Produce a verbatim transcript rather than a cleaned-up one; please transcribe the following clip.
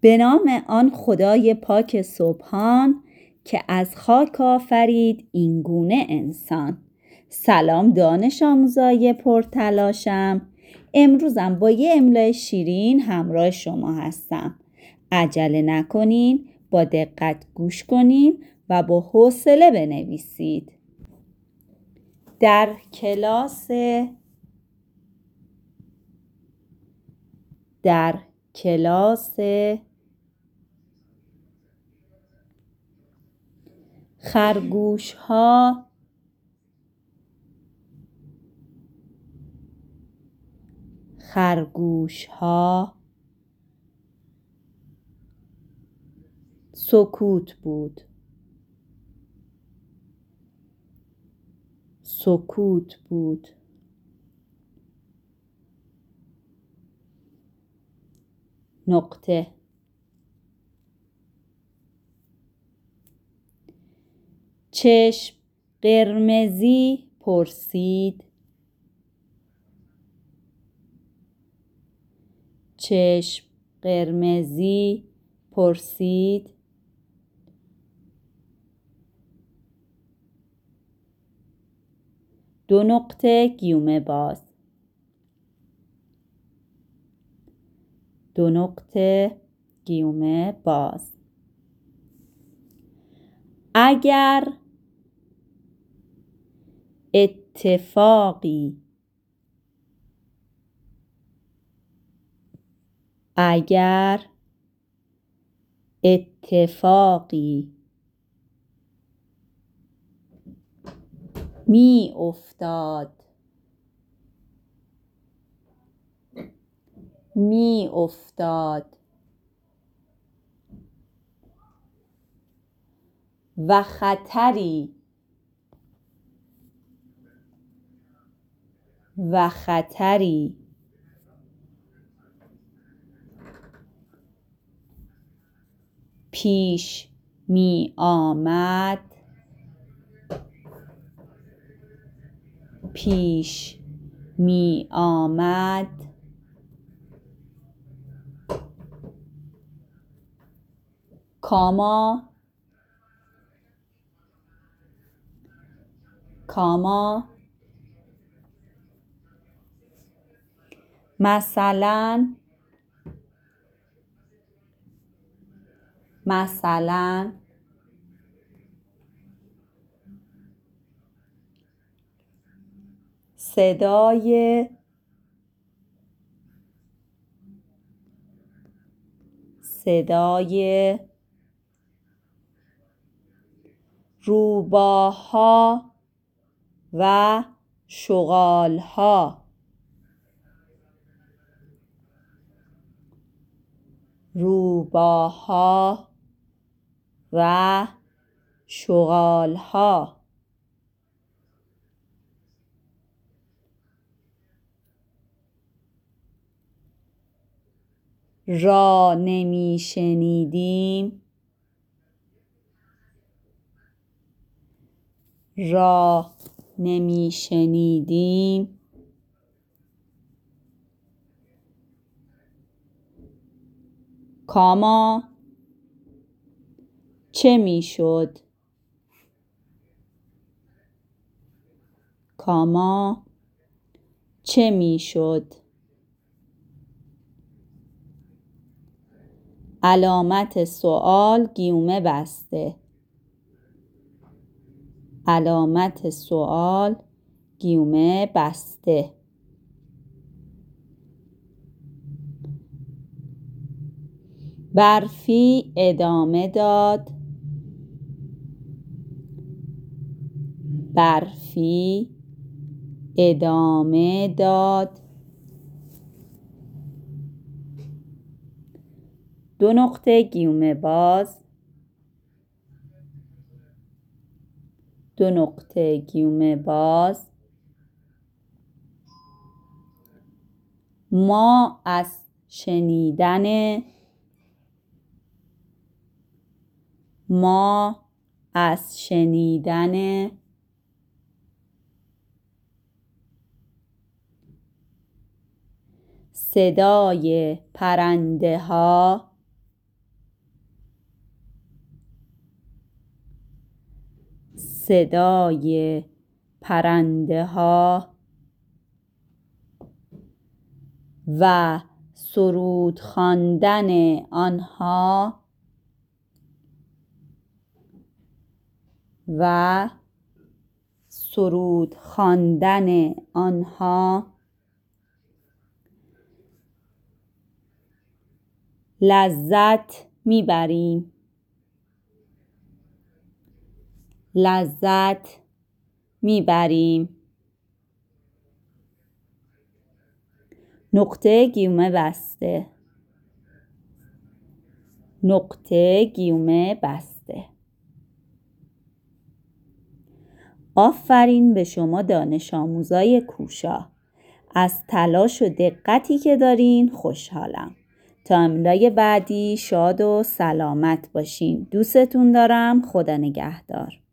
به نام آن خدای پاک سبحان که از خاک آفرید این گونه انسان. سلام دانش آموزای پرتلاشم. امروزم با یه املای شیرین همراه شما هستم. عجله نکنین، با دقت گوش کنین و با حوصله بنویسید. در کلاس در کلاس خرگوش ها خرگوش ها سکوت بود سکوت بود نقطه. چشم قرمزی پرسید چشم قرمزی پرسید دو نقطه گیومه باز دو نقطه گیومه باز اگر اتفاقی اگر اتفاقی می افتاد می افتاد و خطری و خطری پیش می آمد پیش می آمد کاما کاما مثلا مثلا صدای صدای روباها و شغالها روباها و شغالها را نمی شنیدیم را نمی شنیدیم کاما چه می شد کاما چه می شد علامت سوال گیومه بسته علامت سوال گیومه بسته برفی ادامه داد برفی ادامه داد دو نقطه گیومه باز دو نقطه گیومه باز ما از شنیدن ما از شنیدن صدای پرنده ها صدای پرنده ها و سرود خواندن آنها و سرود خواندن آنها لذت میبریم لذت میبریم نقطه گیومه بسته نقطه گیومه بسته آفرین به شما دانش آموزای کوشا. از تلاش و دقتی که دارین خوشحالم. تا املای بعدی شاد و سلامت باشین. دوستتون دارم. خدا نگهدار.